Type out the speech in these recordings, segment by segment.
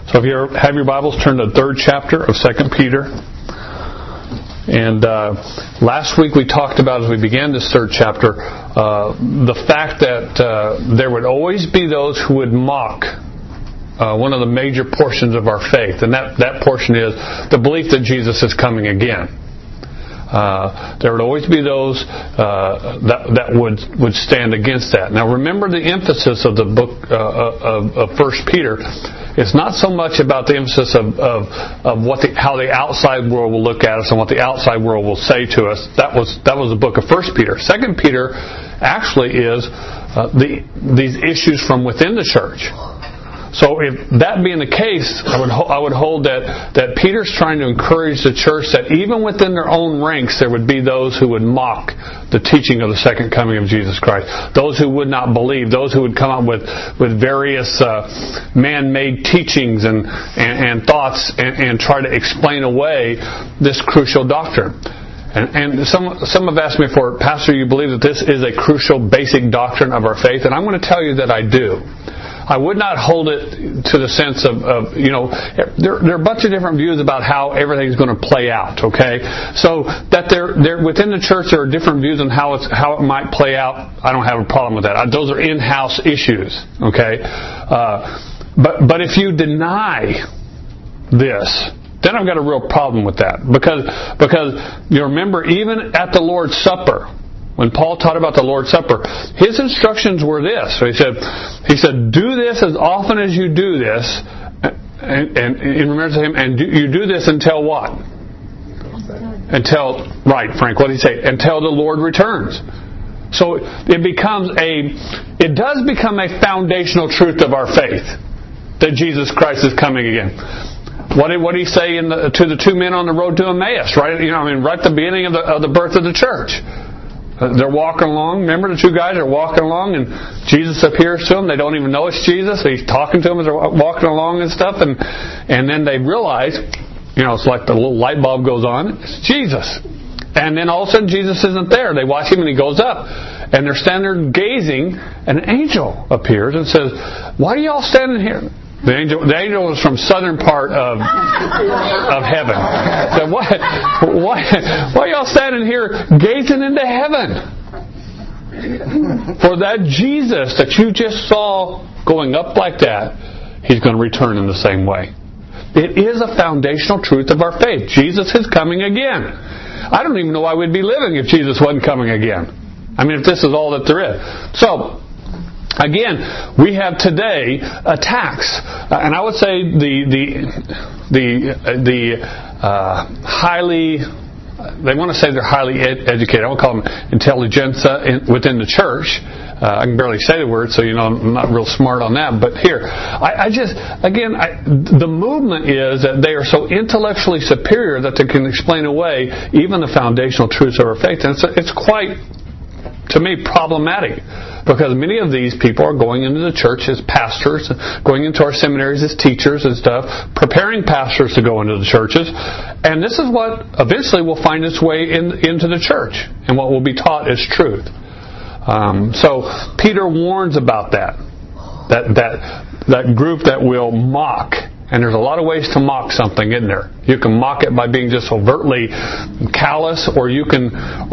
So if you have your Bibles, turn to the 3rd chapter of 2 Peter. And last week we talked about, as we began this 3rd chapter, the fact that there would always be those who would mock one of the major portions of our faith. And that portion is the belief that Jesus is coming again. There would always be those that would stand against that. Now remember, the emphasis of the book of 1 Peter is not so much about the emphasis of how the outside world will look at us and what the outside world will say to us. That was the book of 1 Peter. 2 Peter actually is these issues from within the church. So if that being the case, I would hold that Peter's trying to encourage the church that even within their own ranks there would be those who would mock the teaching of the second coming of Jesus Christ. Those who would not believe. Those who would come up with various man-made teachings and thoughts and try to explain away this crucial doctrine. And some have asked me before, Pastor, you believe that this is a crucial basic doctrine of our faith? And I'm going to tell you that I do. I would not hold it to the sense of there are a bunch of different views about how everything's going to play out, okay? So that there within the church there are different views on how it might play out. I don't have a problem with that. Those are in-house issues, okay? But if you deny this, then I've got a real problem with that. Because you remember, even at the Lord's Supper, when Paul taught about the Lord's Supper, his instructions were this. So he said, do this as often as you do this, and in remembrance of him, and you do this until what? Right, Frank, what did he say? Until the Lord returns. So it does become a foundational truth of our faith that Jesus Christ is coming again. What did he say to the two men on the road to Emmaus? Right, right at the beginning of the birth of the church. They're walking along. Remember, the two guys are walking along, and Jesus appears to them. They don't even know it's Jesus. He's talking to them as they're walking along and stuff, and then they realize, it's like the little light bulb goes on. It's Jesus. And then all of a sudden, Jesus isn't there. They watch him, and he goes up, and they're standing there gazing, and an angel appears and says, "Why are you all standing here?" The angel was from southern part of heaven. So why are y'all standing here gazing into heaven? For that Jesus that you just saw going up like that, he's going to return in the same way. It is a foundational truth of our faith. Jesus is coming again. I don't even know why we'd be living if Jesus wasn't coming again. If this is all that there is. So, again, we have today attacks, and I would say the highly, they want to say they're highly educated. I would call them intelligentsia within the church. I can barely say the word, so I'm not real smart on that. But here, the movement is that they are so intellectually superior that they can explain away even the foundational truths of our faith, and it's quite, to me, problematic. Because many of these people are going into the church as pastors, going into our seminaries as teachers and stuff, preparing pastors to go into the churches. And this is what eventually will find its way into the church. And what will be taught as truth. So Peter warns about that group that will mock. And there's a lot of ways to mock something, isn't there? You can mock it by being just overtly callous, or you can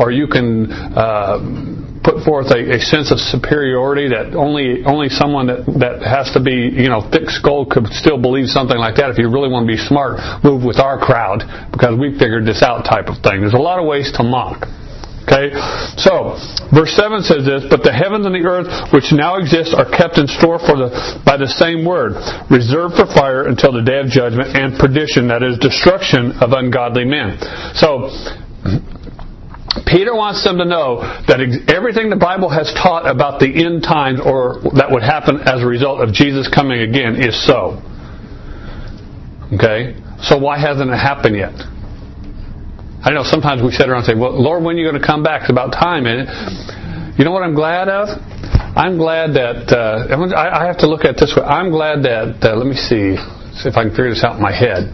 put forth a sense of superiority that only someone that has to be thick-skulled could still believe something like that. If you really want to be smart, move with our crowd because we figured this out type of thing. There's a lot of ways to mock. Okay, so verse 7 says this: "But the heavens and the earth which now exist are kept in store by the same word, reserved for fire until the day of judgment and perdition, that is, destruction of ungodly men." So Peter wants them to know that everything the Bible has taught about the end times, or that would happen as a result of Jesus coming again, is so. Okay, so why hasn't it happened yet? I know sometimes we sit around and say, "Well, Lord, when are you going to come back? It's about time, isn't it?" You know what I'm glad of? I'm glad that, I have to look at it this way. I'm glad that, let me see if I can figure this out in my head.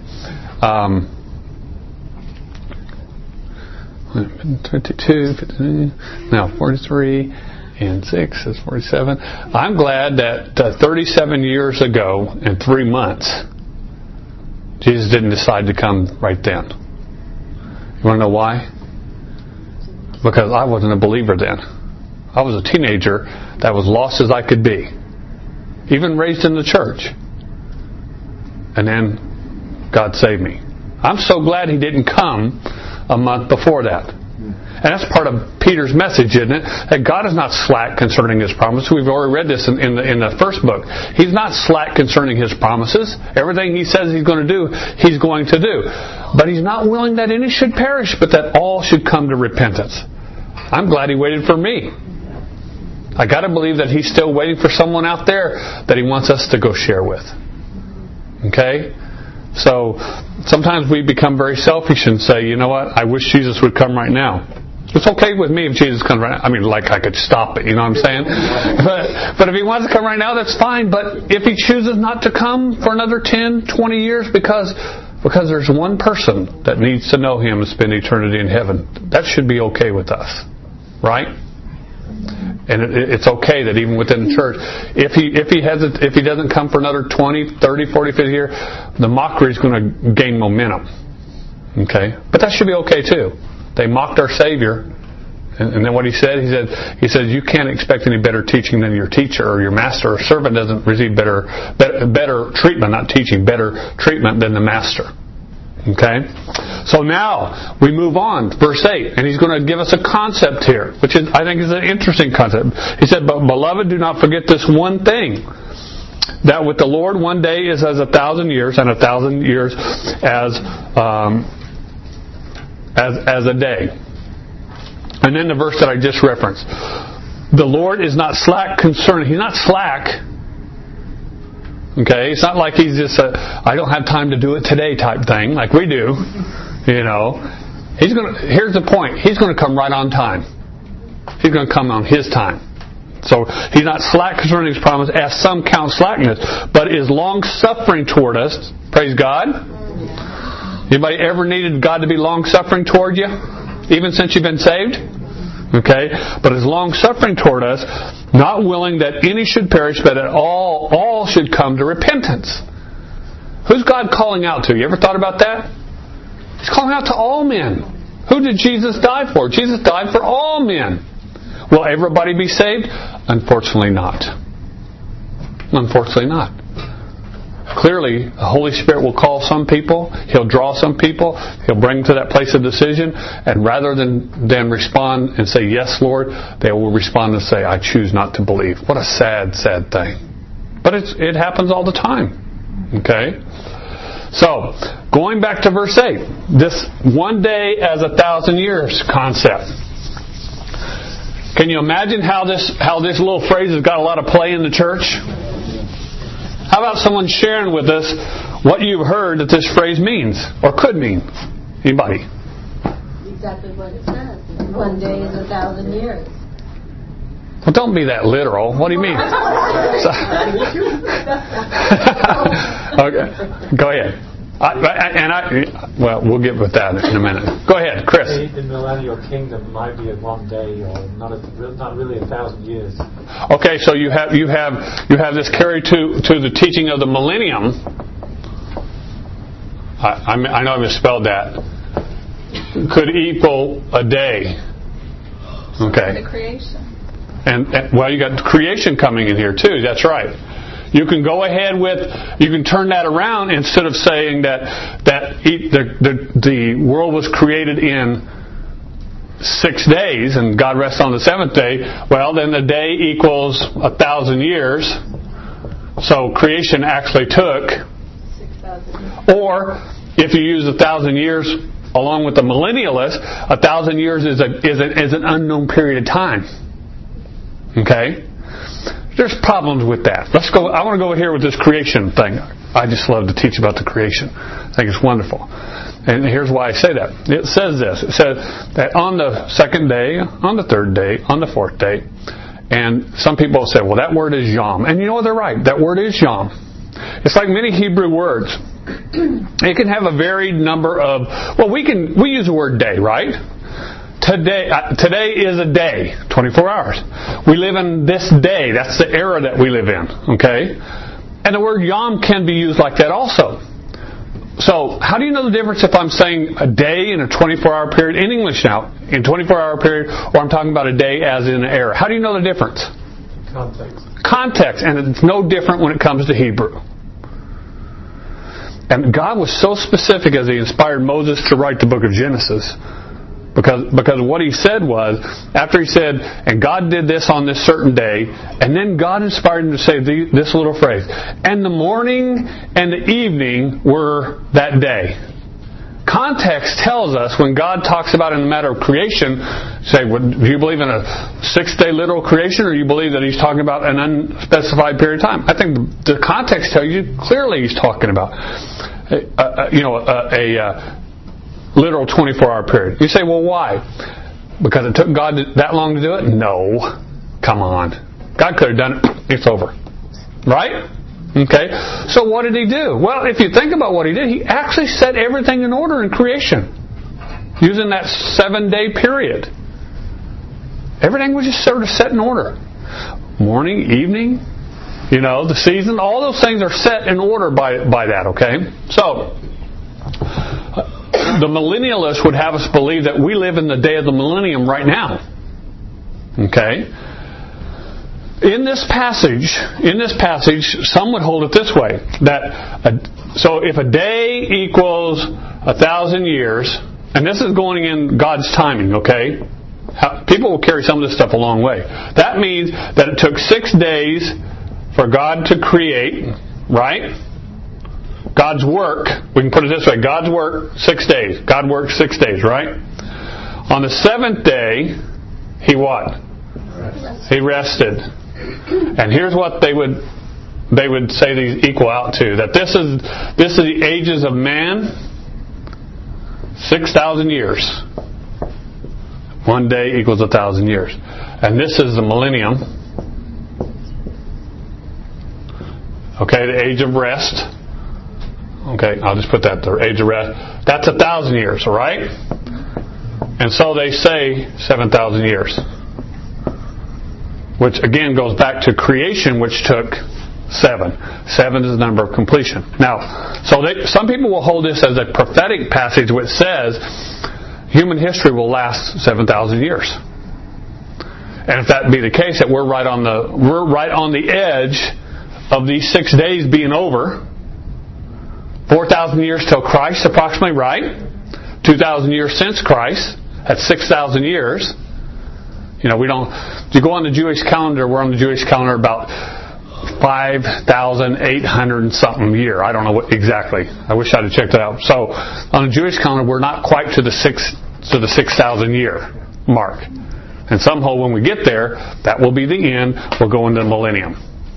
22, now 43, and 6 is 47. I'm glad that 37 years ago and 3 months Jesus didn't decide to come right then. You want to know why? Because I wasn't a believer then. I was a teenager that was lost as I could be. Even raised in the church. And then God saved me. I'm so glad He didn't come a month before that. And that's part of Peter's message, isn't it? That God is not slack concerning His promise. We've already read this in the first book. He's not slack concerning His promises. Everything He says He's going to do, He's going to do. But He's not willing that any should perish, but that all should come to repentance. I'm glad He waited for me. I got to believe that He's still waiting for someone out there that He wants us to go share with. Okay? So sometimes we become very selfish and say, you know what, I wish Jesus would come right now. It's okay with me if Jesus comes right now. I mean, like I could stop it, you know what I'm saying? But if He wants to come right now, that's fine. But if He chooses not to come for another 10, 20 years because there's one person that needs to know Him and spend eternity in heaven, that should be okay with us. Right? And it's okay that even within the church, if he doesn't come for another 20, 30, 40, 50 years, the mockery is going to gain momentum. Okay? But that should be okay too. They mocked our Savior. And then what He said, He said, you can't expect any better teaching than your teacher or your master. A servant doesn't receive better treatment, not teaching, better treatment than the master. Okay? So now we move on, verse 8, and He's going to give us a concept here, which I think is an interesting concept. He said, but beloved, do not forget this one thing, that with the Lord 1 day is as 1,000 years, and 1,000 years as a day. And then the verse that I just referenced. The Lord is not slack concerning. He's not slack. Okay? It's not like He's just I don't have time to do it today type thing like we do. You know. Here's the point. He's going to come right on time. He's going to come on His time. So He's not slack concerning His promise, as some count slackness, but is long-suffering toward us. Praise God. Anybody ever needed God to be long-suffering toward you? Even since you've been saved? Okay? But is long-suffering toward us, not willing that any should perish, but that all should come to repentance. Who's God calling out to? You ever thought about that? He's calling out to all men. Who did Jesus die for? Jesus died for all men. Will everybody be saved? Unfortunately not. Unfortunately not. Clearly, the Holy Spirit will call some people. He'll draw some people. He'll bring them to that place of decision. And rather than respond and say, yes, Lord, they will respond and say, I choose not to believe. What a sad, sad thing. But it happens all the time. Okay? So, going back to verse 8. This 1 day as 1,000 years concept. Can you imagine how this little phrase has got a lot of play in the church? How about someone sharing with us what you've heard that this phrase means or could mean? Anybody? Exactly what it says. 1 day is 1,000 years. Well, don't be that literal. What do you mean? Okay, go ahead. We'll get with that in a minute. Go ahead, Chris. The millennial kingdom might be at 1 day, or not really 1,000 years. Okay, so you have this carried to the teaching of the millennium. I know I misspelled that. Could equal a day. Okay. The creation. And you got creation coming in here too. That's right. You can go ahead you can turn that around instead of saying that the world was created in 6 days and God rests on the seventh day. Well, then the day equals 1,000 years. So creation actually took 6,000. Or if you use 1,000 years along with the millennialist, 1,000 years is an unknown period of time. Okay? There's problems with that. Let's go. I want to go here with this creation thing. I just love to teach about the creation. I think it's wonderful. And here's why I say that. It says this. It says that on the second day, on the third day, on the fourth day, and some people say, well, that word is yom. And you know what? They're right. That word is yom. It's like many Hebrew words. It can have a varied number of, we use the word day, right? Today is a day, 24 hours. We live in this day. That's the era that we live in. Okay? And the word yom can be used like that also. So, how do you know the difference if I'm saying a day in a 24-hour period, in English now, in 24-hour period, or I'm talking about a day as in an era? How do you know the difference? Context. Context, and it's no different when it comes to Hebrew. And God was so specific as He inspired Moses to write the book of Genesis. Because what He said was, after He said, and God did this on this certain day, and then God inspired Him to say this little phrase, and the morning and the evening were that day. Context tells us when God talks about in the matter of creation, say, do you believe in a 6-day literal creation, or do you believe that He's talking about an unspecified period of time? I think the context tells you clearly He's talking about a literal 24-hour period. You say, well, why? Because it took God that long to do it? No. Come on. God could have done it. It's over. Right? Okay. So what did He do? Well, if you think about what He did, He actually set everything in order in creation. Using that 7-day period. Everything was just sort of set in order. Morning, evening, the season, all those things are set in order by that, okay? So, the millennialists would have us believe that we live in the day of the millennium right now. Okay? In this passage, some would hold it this way: so if a day equals 1,000 years, and this is going in God's timing, okay? People will carry some of this stuff a long way. That means that it took 6 days for God to create, right? God's work, we can put it this way, God's work, 6 days. God worked 6 days, right? On the 7th day, He what? He rested. And here's what they would say these equal out to. That this is the ages of man, 6,000 years. 1 day equals 1,000 years. And this is the millennium. Okay, the age of rest. Okay, I'll just put that there. Age of rest. That's 1,000 years, all right? And so they say 7,000 years. Which again goes back to creation, which took 7. 7 is the number of completion. Now, some people will hold this as a prophetic passage which says human history will last 7,000 years. And if that be the case, that we're right on the edge of these 6 days being over. 4,000 years till Christ, approximately, right? 2,000 years since Christ. That's 6,000 years. We don't. If you go on the Jewish calendar, we're on the Jewish calendar about 5,800 and something year. I don't know what exactly. I wish I'd have checked that out. So on the Jewish calendar, we're not quite to the 6,000 year mark. And some hold when we get there, that will be the end. We'll go into the millennium.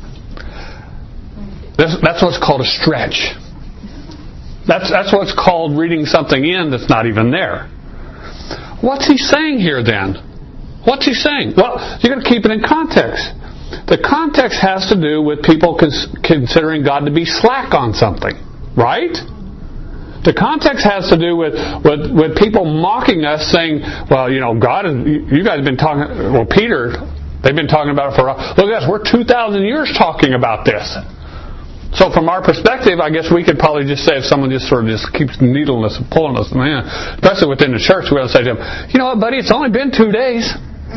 That's what's called a stretch. That's what's called reading something in that's not even there. What's He saying here then? What's He saying? Well, you've got to keep it in context. The context has to do with people considering God to be slack on something, right? The context has to do with people mocking us, saying, well, God, you guys have been talking, well, Peter, they've been talking about it for a while. Look at us, we're 2,000 years talking about this. So from our perspective, I guess we could probably just say, if someone just sort of just keeps needling us and pulling us, man, especially within the church, we'll say to them, you know what, buddy, it's only been 2 days.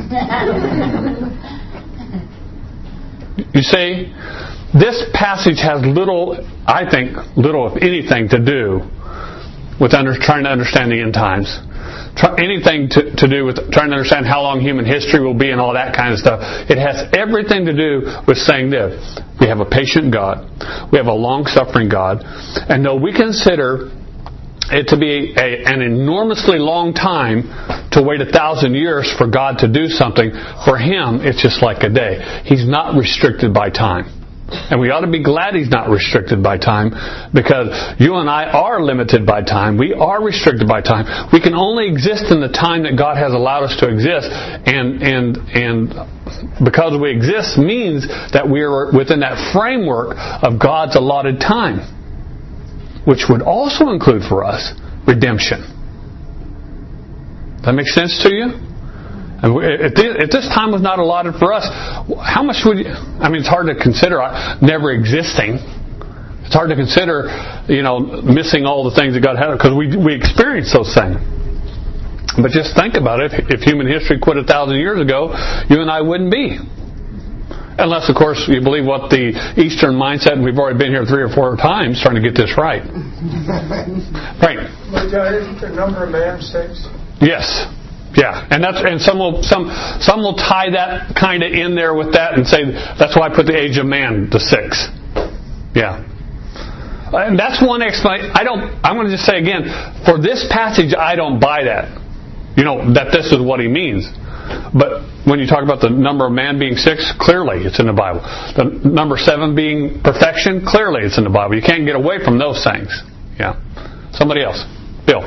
You see, this passage has little, if anything, to do with trying to understand the end times. Anything to do with trying to understand how long human history will be and all that kind of stuff. It has everything to do with saying this: we have a patient God, we have a long-suffering God, and though we consider it to be an enormously long time to wait 1,000 years for God to do something, for Him it's just like a day. He's not restricted by time. And we ought to be glad He's not restricted by time, because you and I are limited by time. We are restricted by time. We can only exist in the time that God has allowed us to exist, and because we exist means that we are within that framework of God's allotted time, which would also include for us redemption. Does that make sense to you? And if this time was not allotted for us, how much would you... it's hard to consider never existing. It's hard to consider, missing all the things that God had, because we experience those things. But just think about it. If human history quit 1,000 years ago, you and I wouldn't be. Unless, of course, you believe what the Eastern mindset, and we've already been here 3 or 4 times trying to get this right. Right. But isn't the number of man 6? Yes. Yeah. And some will tie that kind of in there with that and say, that's why I put the age of man to 6. Yeah. And that's one explanation. I'm going to just say again, for this passage, I don't buy that. That this is what he means. But when you talk about the number of man being 6, clearly it's in the Bible. The number 7 being perfection, clearly it's in the Bible. You can't get away from those things. Yeah. Somebody else. Bill.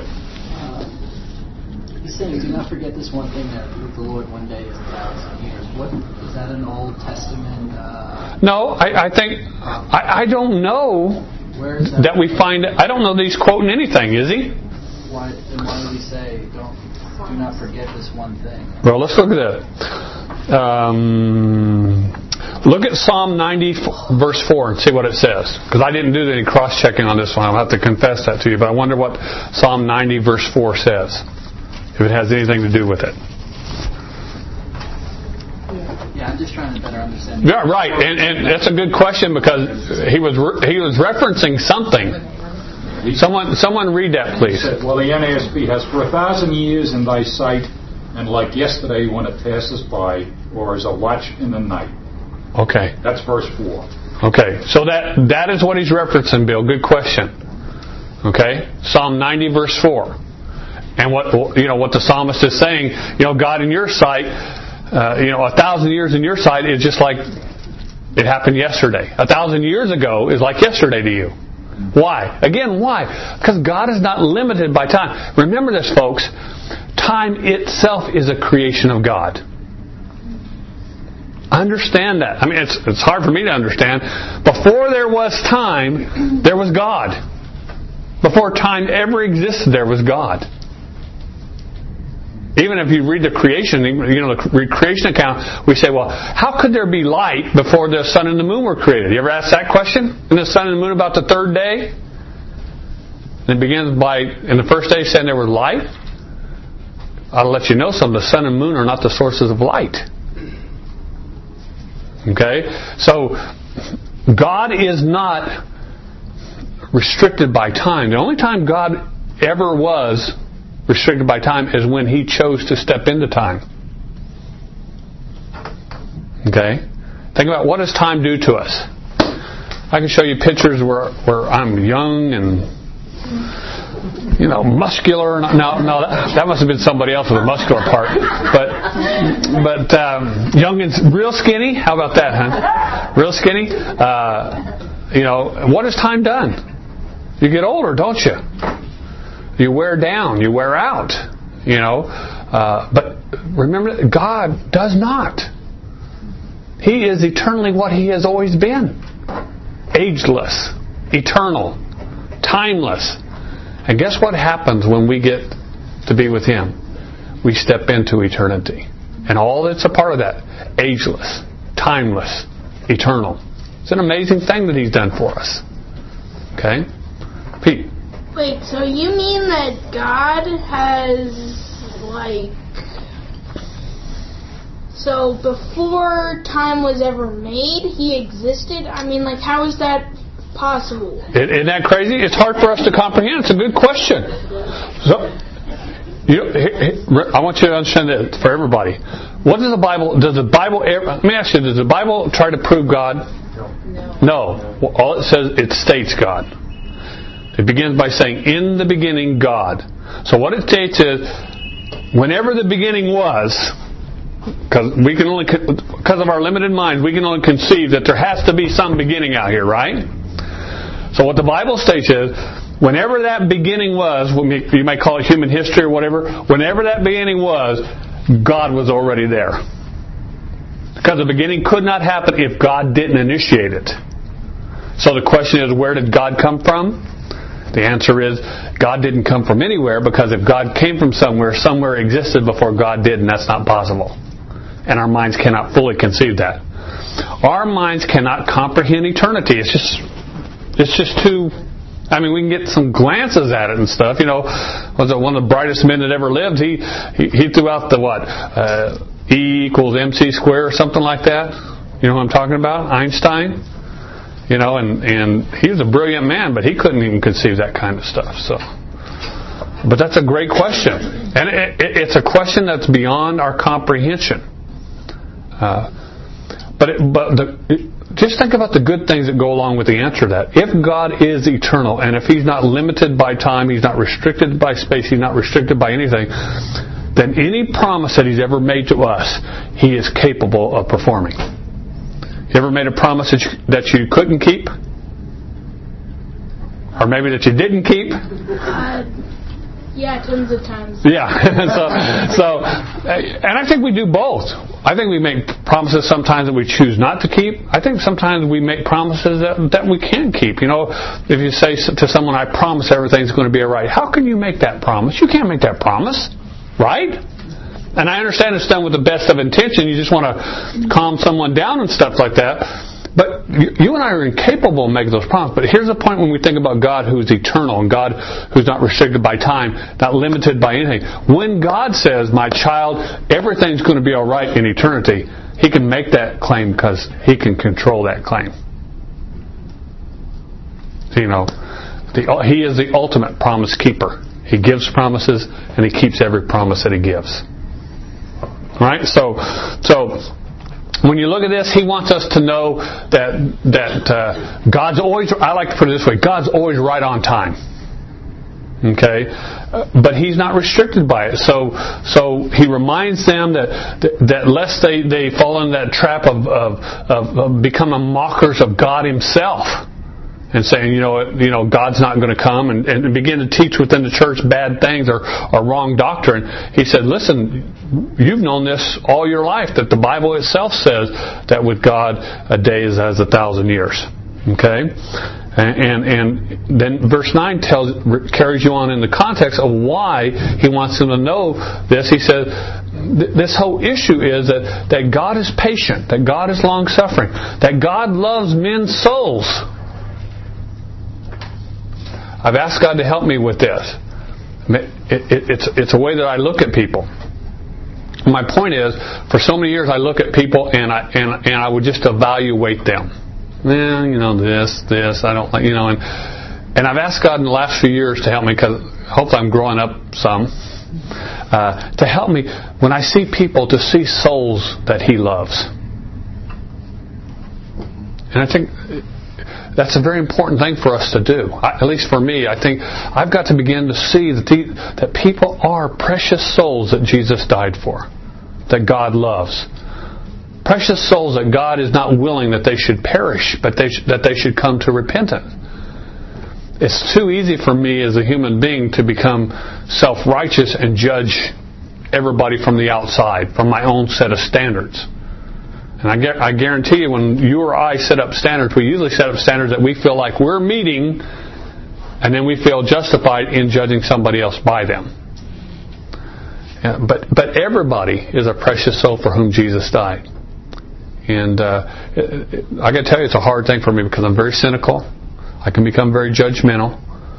He's saying, do not forget this one thing, that with the Lord one day is 1,000 years. What is that, an Old Testament? No, I think I don't know. Where is that we find. I don't know that he's quoting anything. Is he? Why did he say, do not forget this one thing? Well, let's look at that. Look at Psalm 90, verse 4, and see what it says. Because I didn't do any cross-checking on this one. I'll have to confess that to you. But I wonder what Psalm 90, verse 4 says. If it has anything to do with it. Yeah, I'm just trying to better understand. Yeah, right. And that's a good question, because he was referencing something. Someone read that, please. Well, the NASB has, for 1,000 years in thy sight, and like yesterday when it passes by, or as a watch in the night. Okay. That's verse 4. Okay, so that is what he's referencing, Bill. Good question. Okay, Psalm 90, verse 4. And what the psalmist is saying, God in your sight, 1,000 years in your sight is just like it happened yesterday. 1,000 years ago is like yesterday to you. Why? Again, why? Because God is not limited by time. Remember this, folks. Time itself is a creation of God. Understand that. I mean, it's hard for me to understand. Before there was time, there was God. Before time ever existed, there was God. Even if you read the creation, the creation account, we say, well, how could there be light before the sun and the moon were created? You ever ask that question? And the sun and the moon about the third day? And it begins by, in the first day, saying there was light. I'll let you know something. The sun and moon are not the sources of light. Okay? So, God is not restricted by time. The only time God ever was restricted by time is when He chose to step into time. Okay? Think about, what does time do to us? I can show you pictures where I'm young and muscular. No, that must have been somebody else with a muscular part. But young and real skinny. How about that, huh? Real skinny. What has time done? You get older, don't you? You wear down. You wear out. But remember, God does not. He is eternally what He has always been. Ageless. Eternal. Timeless. And guess what happens when we get to be with Him? We step into eternity. And all that's a part of that. Ageless. Timeless. Eternal. It's an amazing thing that He's done for us. Okay? Pete. Wait, so you mean that God has, so before time was ever made, He existed? I mean, how is that possible? Isn't that crazy? It's hard for us to comprehend. It's a good question. So, I want you to understand that for everybody. What does the Bible ever, let me ask you, does the Bible try to prove God? No. All it says, it states God. It begins by saying, in the beginning, God. So what it states is, whenever the beginning was, because of our limited minds, we can only conceive that there has to be some beginning out here, right? So what the Bible states is, whenever that beginning was, you might call it human history or whatever, whenever that beginning was, God was already there. Because the beginning could not happen if God didn't initiate it. So the question is, where did God come from? The answer is, God didn't come from anywhere, because if God came from somewhere existed before God did, and that's not possible. And our minds cannot fully conceive that. Our minds cannot comprehend eternity. It's just it's just too... I mean, we can get some glances at it and stuff. You know, was it one of the brightest men that ever lived? He threw out the what? E equals MC square or something like that. You know what I'm talking about? Einstein. You know, and he was a brilliant man, but he couldn't even conceive that kind of stuff. So, but that's a great question, and it's a question that's beyond our comprehension. Just think about the good things that go along with the answer to that. If God is eternal, and if He's not limited by time, He's not restricted by space, He's not restricted by anything, then any promise that He's ever made to us, He is capable of performing. You ever made a promise that you couldn't keep? Or maybe that you didn't keep? Yeah, tons of times. Yeah. so, and I think we do both. I think we make promises sometimes that we choose not to keep. I think sometimes we make promises that we can keep. You know, if you say to someone, I promise everything's going to be all right. How can you make that promise? You can't make that promise. Right? And I understand it's done with the best of intention. You just want to calm someone down and stuff like that. But you and I are incapable of making those promises. But here's the point when we think about God who's eternal and God who's not restricted by time, not limited by anything. When God says, my child, everything's going to be all right in eternity, He can make that claim because He can control that claim. You know, He is the ultimate promise keeper. He gives promises and He keeps every promise that He gives. Right? So when you look at this, He wants us to know that God's always, I like to put it this way, God's always right on time. Okay? But He's not restricted by it. So He reminds them that lest they fall in that trap of becoming mockers of God Himself. And saying, you know, God's not going to come and begin to teach within the church bad things or wrong doctrine. He said, listen, you've known this all your life, that the Bible itself says that with God a day is as 1,000 years. Okay? And then verse 9 carries you on in the context of why He wants them to know this. He says, this whole issue is that God is patient, that God is long-suffering, that God loves men's souls. I've asked God to help me with this. It's a way that I look at people. My point is, for so many years I look at people and I would just evaluate them. Well, you know, this I don't like, you know, and I've asked God in the last few years to help me, because hopefully I'm growing up some, to help me when I see people to see souls that He loves. And I think that's a very important thing for us to do. At least for me, I think I've got to begin to see that people are precious souls that Jesus died for, that God loves. Precious souls that God is not willing that they should perish, but that they should come to repentance. It's too easy for me as a human being to become self-righteous and judge everybody from the outside, from my own set of standards. And I guarantee you, when you or I set up standards, we usually set up standards that we feel like we're meeting, and then we feel justified in judging somebody else by them. But everybody is a precious soul for whom Jesus died. And I got to tell you, it's a hard thing for me because I'm very cynical. I can become very judgmental.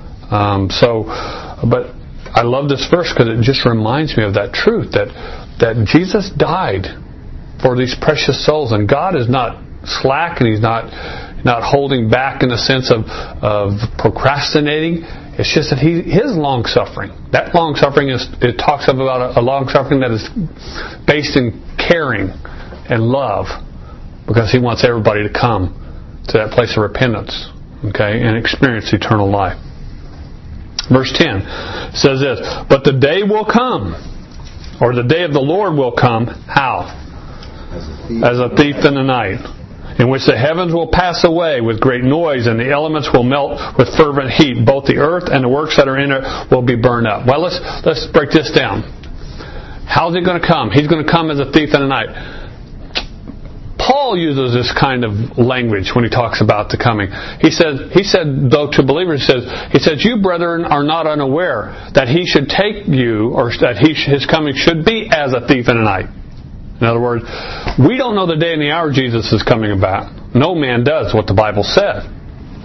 But I love this verse because it just reminds me of that truth, that Jesus died for these precious souls, and God is not slack, and He's not holding back in the sense of procrastinating. It's just that His long suffering. That long suffering it talks about a long suffering that is based in caring and love, because He wants everybody to come to that place of repentance, okay, and experience eternal life. Verse 10 says this: but the day will come, or the day of the Lord will come. How? As a thief in the night, in which the heavens will pass away with great noise, and the elements will melt with fervent heat. Both the earth and the works that are in it will be burned up. Well, let's break this down. How's He going to come? He's going to come as a thief in the night. Paul uses this kind of language when he talks about the coming. He said, though, to believers, he says, you, brethren, are not unaware that He should take you, or that His coming should be as a thief in the night. In other words, we don't know the day and the hour Jesus is coming about. No man does, what the Bible said.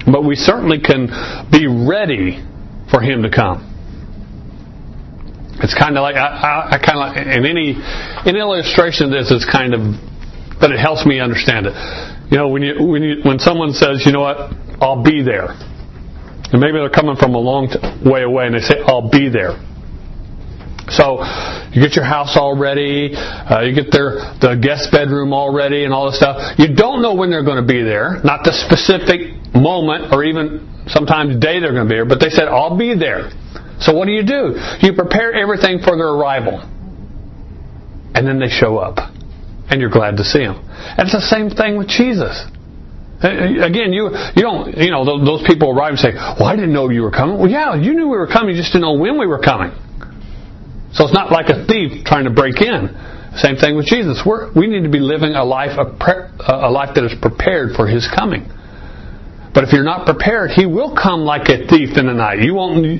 But we certainly can be ready for Him to come. It's kind of like I kind of like in any illustration of this is kind of, but it helps me understand it. You know, when someone says, you know what, I'll be there, and maybe they're coming from a long way away, and they say, I'll be there. So you get your house all ready, you get the guest bedroom all ready and all this stuff. You don't know when they're going to be there, not the specific moment or even sometimes day they're going to be there, but they said, I'll be there. So what do? You prepare everything for their arrival. And then they show up. And you're glad to see them. And it's the same thing with Jesus. Again, you don't, those people arrive and say, well, I didn't know you were coming. Well, yeah, you knew we were coming, you just didn't know when we were coming. So it's not like a thief trying to break in. Same thing with Jesus. We need to be living a life that is prepared for His coming. But if you're not prepared, He will come like a thief in the night. You won't.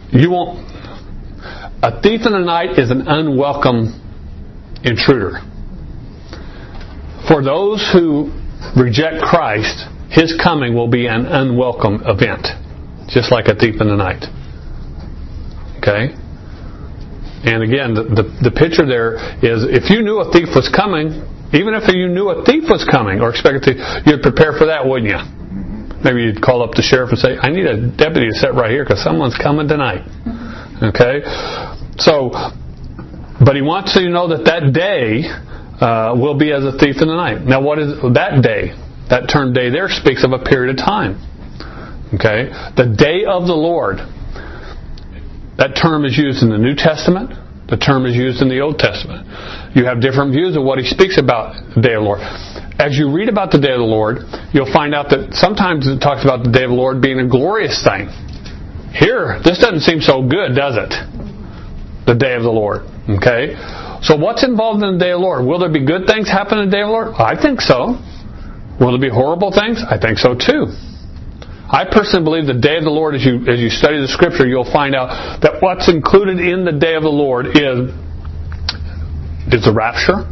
A thief in the night is an unwelcome intruder. For those who reject Christ, His coming will be an unwelcome event, just like a thief in the night. Okay? And again, the picture there is, if you knew a thief was coming, even if you knew a thief was coming or expected to, you'd prepare for that, wouldn't you? Maybe you'd call up the sheriff and say, I need a deputy to sit right here because someone's coming tonight. Okay? So, but He wants you to know that day will be as a thief in the night. Now, what is that day? That term day there speaks of a period of time. Okay? The day of the Lord. That term is used in the New Testament. The term is used in the Old Testament. You have different views of what He speaks about the day of the Lord. As you read about the day of the Lord, you'll find out that sometimes it talks about the day of the Lord being a glorious thing. Here, this doesn't seem so good, does it? The day of the Lord. Okay? So what's involved in the day of the Lord? Will there be good things happen in the day of the Lord? I think so. Will there be horrible things? I think so too. I personally believe the day of the Lord, as you study the Scripture, you'll find out that what's included in the day of the Lord is the rapture,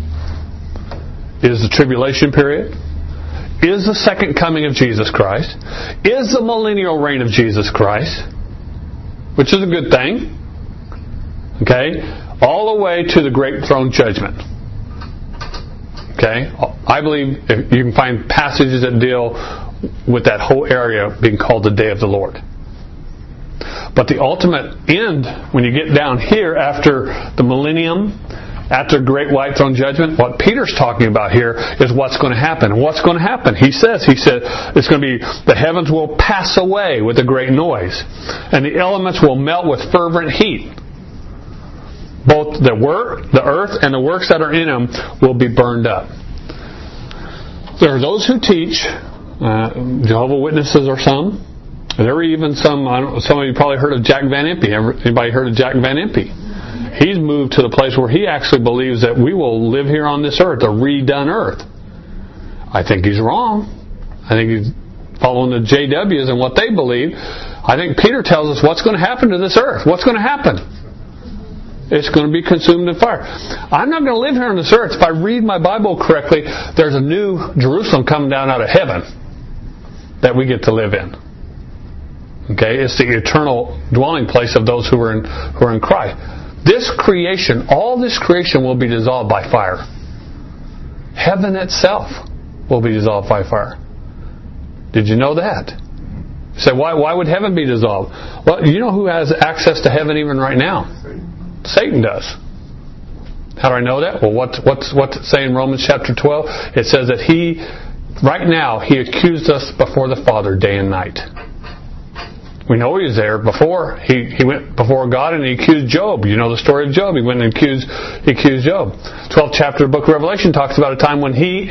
is the tribulation period, is the second coming of Jesus Christ, is the millennial reign of Jesus Christ, which is a good thing, okay, all the way to the great throne judgment. Okay? I believe you can find passages that deal with that whole area being called the day of the Lord. But the ultimate end, when you get down here after the millennium, after great white throne judgment, what Peter's talking about here is what's going to happen. And what's going to happen? He said it's going to be the heavens will pass away with a great noise, and the elements will melt with fervent heat. Both the earth and the works that are in them will be burned up. There are those who teach, Jehovah's Witnesses are some. There were even some of you probably heard of Jack Van Impe. Anybody heard of Jack Van Impe? He's moved to the place where he actually believes that we will live here on this earth, a redone earth. I think he's wrong. I think he's following the JWs and what they believe. I think Peter tells us what's going to happen to this earth. What's going to happen? It's going to be consumed in fire. I'm not going to live here on this earth. If I read my Bible correctly, there's a new Jerusalem coming down out of heaven that we get to live in. Okay, it's the eternal dwelling place of those who are in Christ. This creation, all this creation will be dissolved by fire. Heaven itself will be dissolved by fire. Did you know that? You say, why would heaven be dissolved? Well, you know who has access to heaven even right now? Satan does. How do I know that? Well, what's it say in Romans chapter 12? It says that right now, he accused us before the Father day and night. We know he was there before. He went before God and he accused Job. You know the story of Job. He went and accused Job. 12th chapter of the book of Revelation talks about a time when he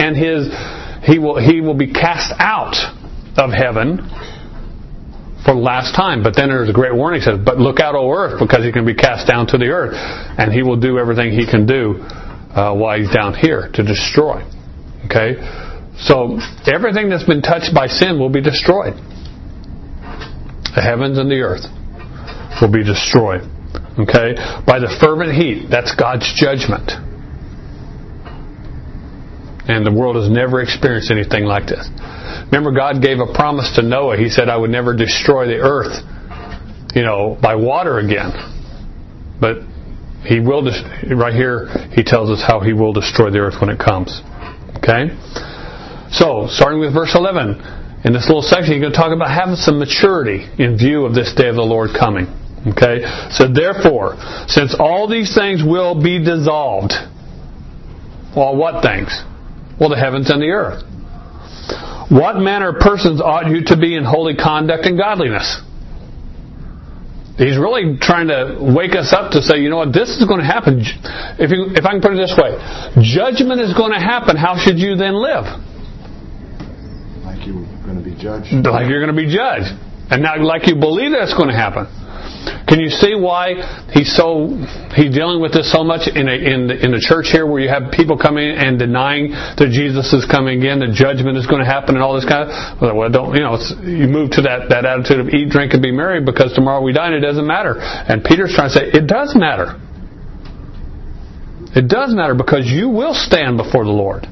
will be cast out of heaven for the last time. But then there's a great warning. It says, but look out, O earth, because he's going to be cast down to the earth. And he will do everything he can do while he's down here to destroy. Okay? So everything that's been touched by sin will be destroyed. The heavens and the earth will be destroyed. Okay? By the fervent heat. That's God's judgment. And the world has never experienced anything like this. Remember, God gave a promise to Noah. He said, I would never destroy the earth, by water again. But He will, right here, He tells us how He will destroy the earth when it comes. Okay? So, starting with verse 11, in this little section, He's going to talk about having some maturity in view of this day of the Lord coming. Okay? So, therefore, since all these things will be dissolved, well, what things? Well, the heavens and the earth. What manner of persons ought you to be in holy conduct and godliness? He's really trying to wake us up to say, you know what, this is going to happen. If I can put it this way, judgment is going to happen. How should you then live? Like you're going to be judged. Like you're going to be judged. And not like you believe that's going to happen. Can you see why he's dealing with this so much in the church here, where you have people coming in and denying that Jesus is coming again, that judgment is going to happen, and all this kind of. Well, you move to that attitude of eat, drink, and be merry, because tomorrow we die, and it doesn't matter. And Peter's trying to say it does matter. It does matter, because you will stand before the Lord.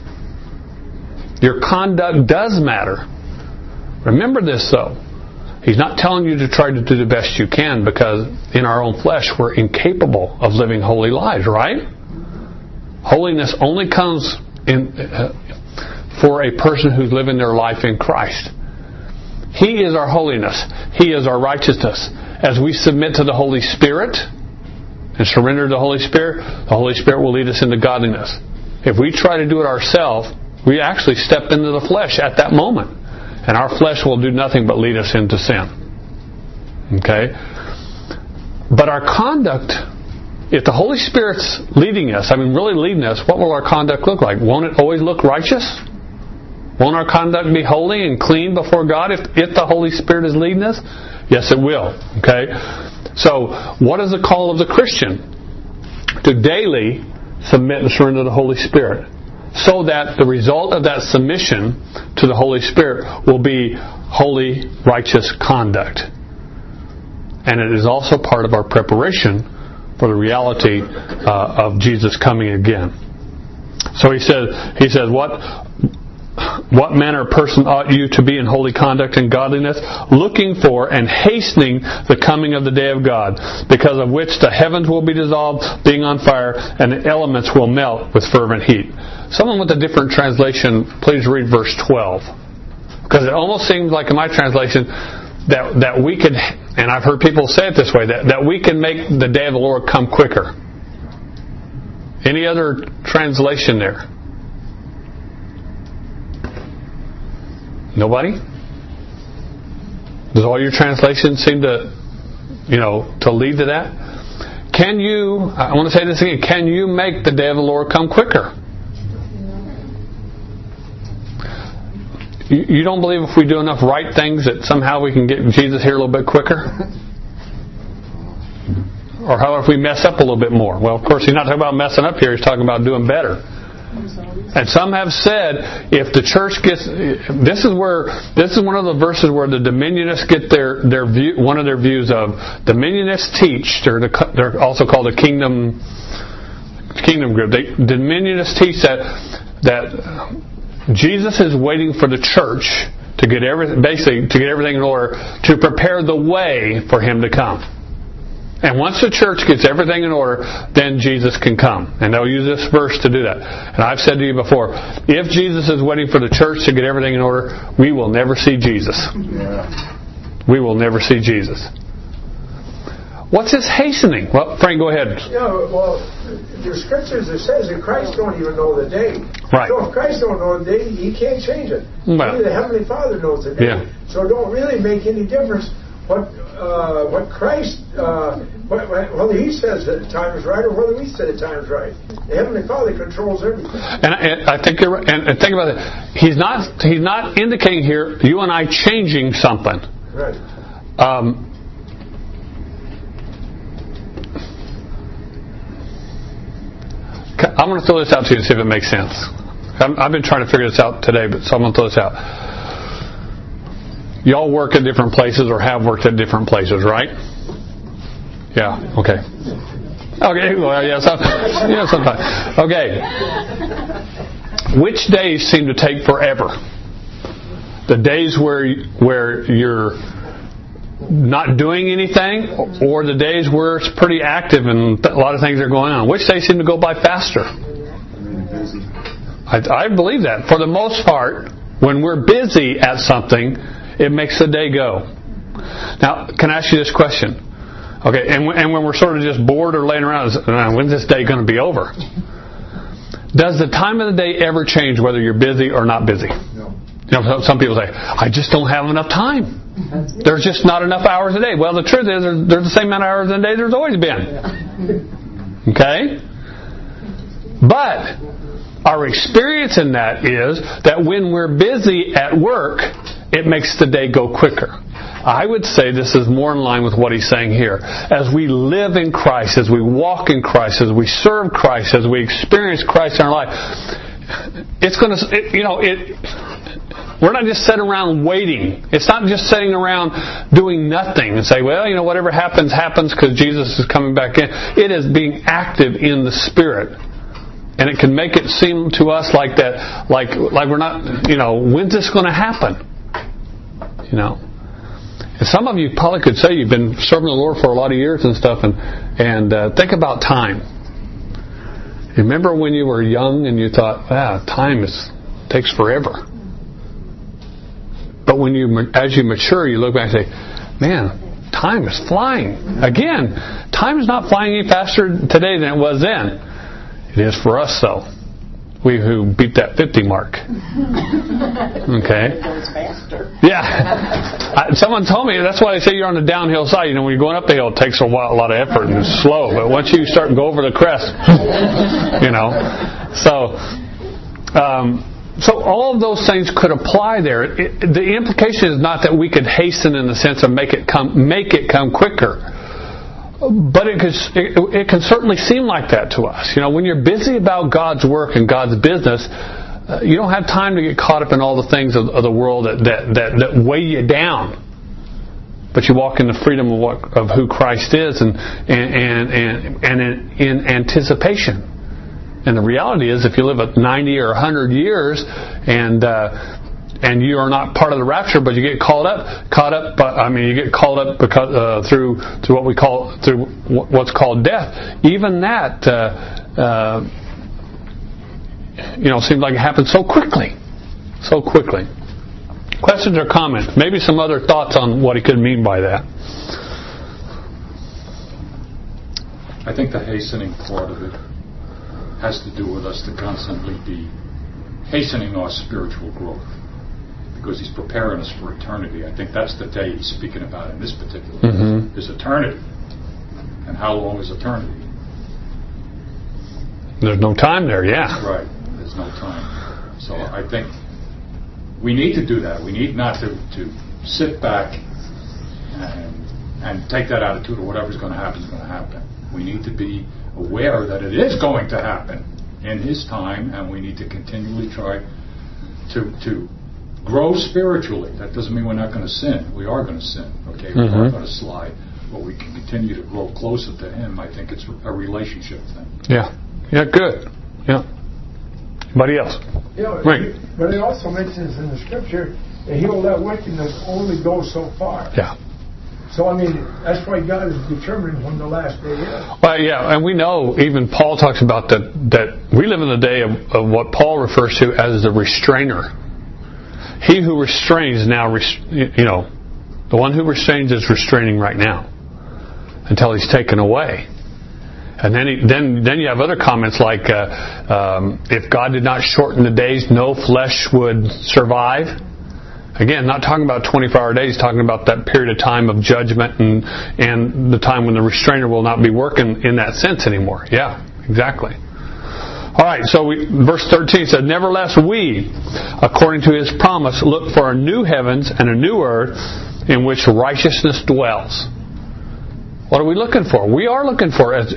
Your conduct does matter. Remember this, though. He's not telling you to try to do the best you can, because in our own flesh we're incapable of living holy lives, right? Holiness only comes for a person who's living their life in Christ. He is our holiness. He is our righteousness. As we submit to the Holy Spirit and surrender to the Holy Spirit will lead us into godliness. If we try to do it ourselves, we actually step into the flesh at that moment. And our flesh will do nothing but lead us into sin. Okay? But our conduct, if the Holy Spirit's leading us, really leading us, what will our conduct look like? Won't it always look righteous? Won't our conduct be holy and clean before God if the Holy Spirit is leading us? Yes, it will. Okay? So, what is the call of the Christian? To daily submit and surrender to the Holy Spirit, so that the result of that submission to the Holy Spirit will be holy, righteous conduct. And it is also part of our preparation for the reality of Jesus coming again. So he says, what manner of person ought you to be in holy conduct and godliness, looking for and hastening the coming of the day of God, because of which the heavens will be dissolved, being on fire, and the elements will melt with fervent heat. Someone with a different translation, please read verse 12. Because it almost seems like in my translation that we could, and I've heard people say it this way, that we can make the day of the Lord come quicker. Any other translation there? Nobody? Does all your translations seem to lead to that? I want to say this again, can you make the day of the Lord come quicker? You don't believe if we do enough right things that somehow we can get Jesus here a little bit quicker? Or how if we mess up a little bit more? Well, of course, he's not talking about messing up here. He's talking about doing better. And some have said, if the church gets, this is one of the verses where the Dominionists get their view. One of their views of Dominionists teach. They're also called a kingdom group. Dominionists teach that Jesus is waiting for the church to get everything in order to prepare the way for Him to come. And once the church gets everything in order, then Jesus can come. And they'll use this verse to do that. And I've said to you before, if Jesus is waiting for the church to get everything in order, we will never see Jesus. Yeah. We will never see Jesus. What's this hastening? Well, Frank, go ahead. The scriptures, it says that Christ don't even know the day. Right. So if Christ don't know the day, He can't change it. Only the Heavenly Father knows the day. Yeah. So it don't really make any difference what Christ, whether He says that the time is right or whether we say the time is right. The Heavenly Father controls everything. And I think you're right. And think about it. He's not indicating here you and I changing something. Right. I'm going to throw this out to you and see if it makes sense. I've been trying to figure this out today, so I'm going to throw this out. Y'all work at different places or have worked at different places, right? Yeah, okay. Okay, well, yeah, sometimes. Okay. Which days seem to take forever? The days where you're not doing anything, or the days where it's pretty active and a lot of things are going on? Which days seem to go by faster? I believe that. For the most part, when we're busy at something, it makes the day go. Now, can I ask you this question? Okay, and when we're sort of just bored or laying around, when's this day going to be over? Does the time of the day ever change whether you're busy or not busy? No. You know, some people say, I just don't have enough time. There's just not enough hours a day. Well, the truth is, there's the same amount of hours in a day there's always been. Okay? But our experience in that is that when we're busy at work, it makes the day go quicker. I would say this is more in line with what he's saying here. As we live in Christ, as we walk in Christ, as we serve Christ, as we experience Christ in our life, it's going to, we're not just sitting around waiting. It's not just sitting around doing nothing and say, well, whatever happens, happens because Jesus is coming back in. It is being active in the Spirit. And it can make it seem to us like that, like we're not, when's this going to happen? And some of you probably could say you've been serving the Lord for a lot of years and stuff, and think about time. Remember when you were young and you thought, time takes forever. But as you mature, you look back and say, man, time is flying. Again, time is not flying any faster today than it was then. It is for us, though. We who beat that 50 mark. Okay? It goes faster. Yeah. Someone told me, that's why they say you're on the downhill side. When you're going up the hill, it takes a lot of effort and it's slow. But once you start to go over the crest, So all of those things could apply there. The implication is not that we could hasten in the sense of make it come quicker. But it can certainly seem like that to us. When you're busy about God's work and God's business, you don't have time to get caught up in all the things of the world that weigh you down. But you walk in the freedom of who Christ is and in anticipation. And the reality is, if you live at 90 or 100 years and you are not part of the rapture, but you get caught up because through what's called death. Even that, seems like it happens so quickly. Questions or comments? Maybe some other thoughts on what he could mean by that. I think the hastening part of it has to do with us to constantly be hastening our spiritual growth, because he's preparing us for eternity. I think that's the day he's speaking about in this particular case, is eternity. And how long is eternity? There's no time there, yeah. Right, there's no time. So I think we need to do that. We need not to sit back and take that attitude of whatever's going to happen is going to happen. We need to be aware that it is going to happen in his time, and we need to continually try to grow spiritually. That doesn't mean we're not going to sin. We are going to sin. Okay, we are going to slide, but we can continue to grow closer to him. I think it's a relationship thing. Yeah, good. Yeah. Anybody else? Right. But it also mentions in the Scripture that he will let wickedness only go so far. Yeah. So, that's why God is determining when the last day is. Well, yeah, and we know, even Paul talks about that we live in the day of what Paul refers to as the restrainer. He who restrains now, the one who restrains is restraining right now until he's taken away. And then you have other comments like, if God did not shorten the days, no flesh would survive. Again, not talking about 24-hour days, talking about that period of time of judgment and the time when the restrainer will not be working in that sense anymore. Yeah, exactly. All right, so verse 13 says, nevertheless we, according to his promise, look for a new heavens and a new earth in which righteousness dwells. What are we looking for? We are looking for, as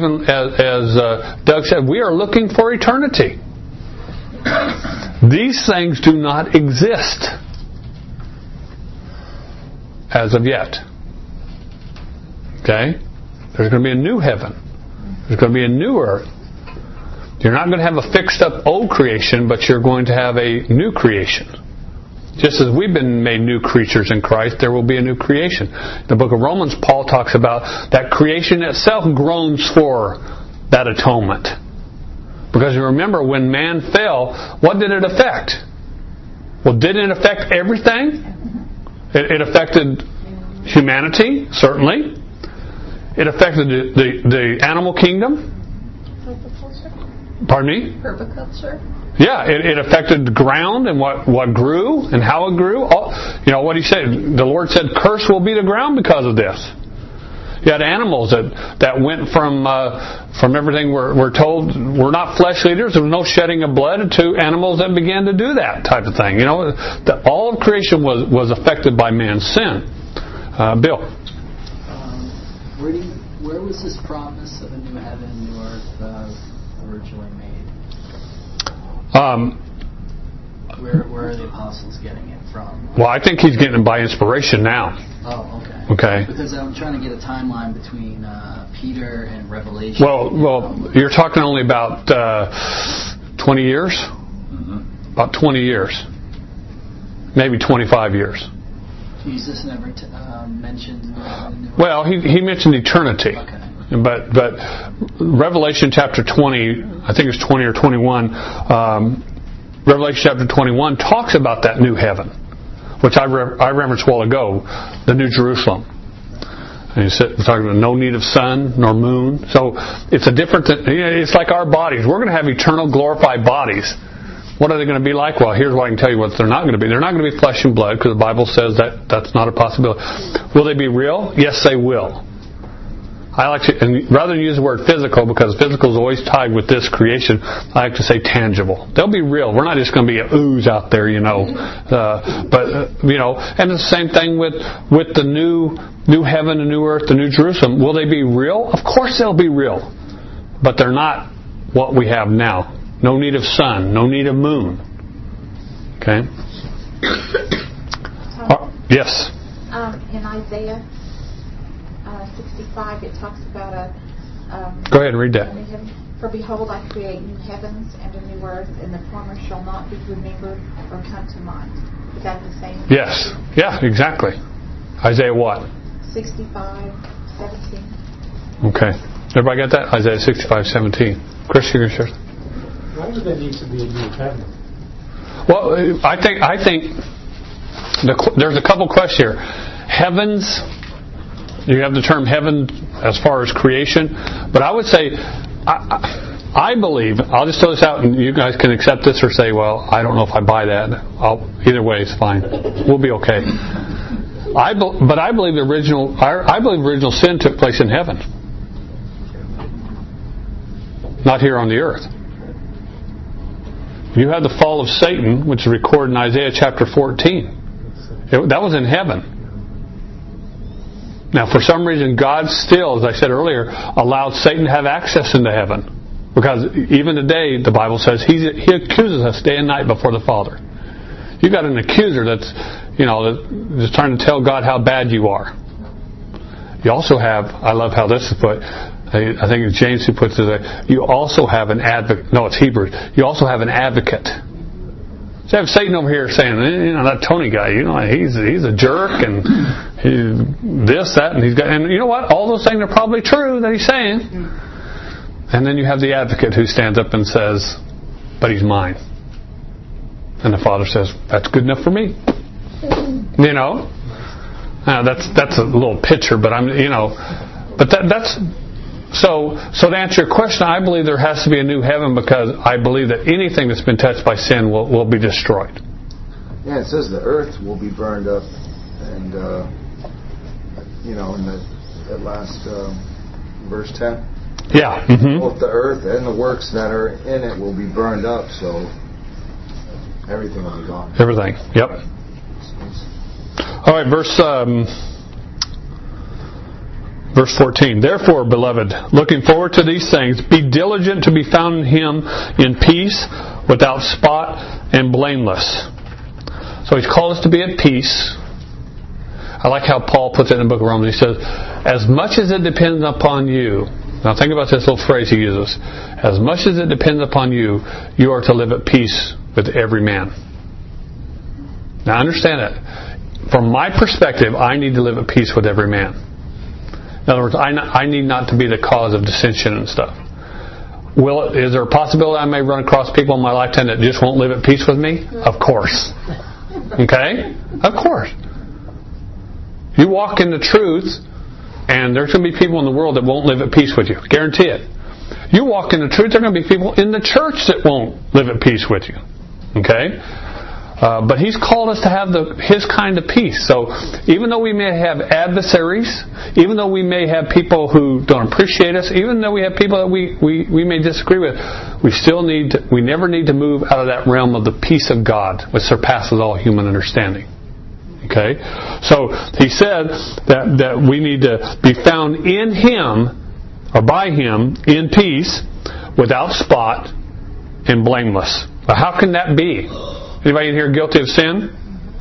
Doug said, we are looking for eternity. These things do not exist as of yet. Okay? There's going to be a new heaven. There's going to be a new earth. You're not going to have a fixed up old creation, but you're going to have a new creation. Just as we've been made new creatures in Christ, there will be a new creation. In the book of Romans, Paul talks about that creation itself groans for that atonement. Because you remember, when man fell, what did it affect? Well, didn't it affect everything? It affected humanity, certainly. It affected the animal kingdom. Pardon me? Permaculture. Yeah, it affected the ground and what grew and how it grew. What he said, the Lord said, "Curse will be the ground because of this." You had animals that went from everything we're told were not flesh eaters. There was no shedding of blood, to animals that began to do that type of thing. All of creation was affected by man's sin. Bill. Where was this promise of a new heaven and new earth originally made? Where are the apostles getting it from? Well, I think he's getting it by inspiration now. Oh, okay. Okay. Because I'm trying to get a timeline between Peter and Revelation. Well, you're talking only about 20 years? Mm-hmm. About 20 years. Maybe 25 years. Jesus never mentioned... Well, he mentioned eternity. Okay. But Revelation chapter 20, I think it's 20 or 21, Revelation chapter 21 talks about that new heaven, which I referenced a while ago, the New Jerusalem. And we're talking about no need of sun nor moon. So it's a different... It's like our bodies. We're going to have eternal glorified bodies. What are they going to be like? Well, here's what I can tell you what they're not going to be. They're not going to be flesh and blood, because the Bible says that's not a possibility. Will they be real? Yes, they will. I like to, and rather than use the word physical, because physical is always tied with this creation, I like to say tangible. They'll be real. We're not just going to be a ooze out there, and the same thing with the new heaven and new earth, the new Jerusalem. Will they be real? Of course they'll be real, but they're not what we have now. No need of sun, no need of moon. Okay. Yes. In Isaiah 65, it talks about Go ahead and read that. For behold, I create new heavens and a new earth, and the former shall not be remembered or come to mind. Is that the same? Yes. Yeah, exactly. Isaiah what? 65:17. Okay. Everybody got that? Isaiah 65:17. Chris, you're going to share? Why would there need to be a new heaven? Well, I think there's a couple questions here. Heavens, you have the term heaven as far as creation, but I would say, I believe, I'll just throw this out and you guys can accept this or say, well, I don't know if I buy that. Either way is fine. We'll be okay. But I believe original sin took place in heaven, not here on the earth. You had the fall of Satan, which is recorded in Isaiah chapter 14. That was in heaven. Now, for some reason, God still, as I said earlier, allowed Satan to have access into heaven. Because even today, the Bible says, he accuses us day and night before the Father. You got an accuser that's trying to tell God how bad you are. You also have, I love how this is put, I think it's James who puts it, you also have an advocate. No, it's Hebrews. You also have an advocate. So you have Satan over here saying, that Tony guy, he's a jerk, and he's this, that, and and you know what? All those things are probably true that he's saying. And then you have the advocate who stands up and says, but he's mine. And the Father says, that's good enough for me. That's a little picture, but that's. So to answer your question, I believe there has to be a new heaven, because I believe that anything that's been touched by sin will be destroyed. Yeah, it says the earth will be burned up, and in that last verse 10. Yeah. Mm-hmm. Both the earth and the works that are in it will be burned up, so everything will be gone. Everything. Yep. All right, verse 14. Therefore, beloved, looking forward to these things, be diligent to be found in Him in peace, without spot, and blameless. So He's called us to be at peace. I like how Paul puts it in the book of Romans. He says, as much as it depends upon you. Now think about this little phrase he uses. As much as it depends upon you, you are to live at peace with every man. Now understand that. From my perspective, I need to live at peace with every man. In other words, I need not to be the cause of dissension and stuff. Is there a possibility I may run across people in my lifetime that just won't live at peace with me? Of course. Okay? Of course. You walk in the truth, and there's going to be people in the world that won't live at peace with you. Guarantee it. You walk in the truth, there are going to be people in the church that won't live at peace with you. Okay? But He's called us to have His kind of peace. So even though we may have adversaries, even though we may have people who don't appreciate us, even though we have people that we may disagree with, we never need to move out of that realm of the peace of God, which surpasses all human understanding. Okay? So He said that we need to be found in Him, or by Him, in peace, without spot, and blameless. But how can that be? Anybody in here guilty of sin?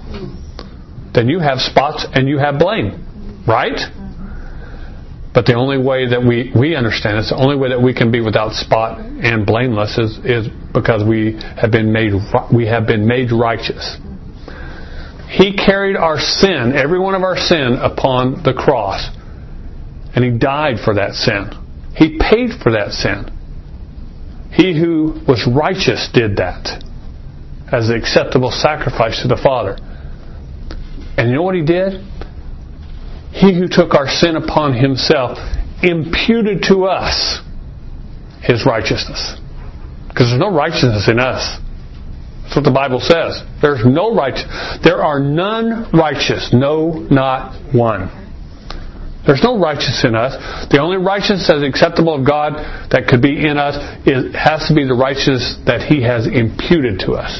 Then you have spots and you have blame. Right? But the only way that we understand, it's the only way that we can be without spot and blameless is because we have been made righteous. He carried our sin, every one of our sin, upon the cross. And He died for that sin. He paid for that sin. He who was righteous did that as an acceptable sacrifice to the Father. And you know what He did? He who took our sin upon Himself imputed to us His righteousness. Because there's no righteousness in us. That's what the Bible says. There are none righteous. No, not one. There's no righteousness in us. The only righteousness that is acceptable of God that could be in us has to be the righteousness that He has imputed to us.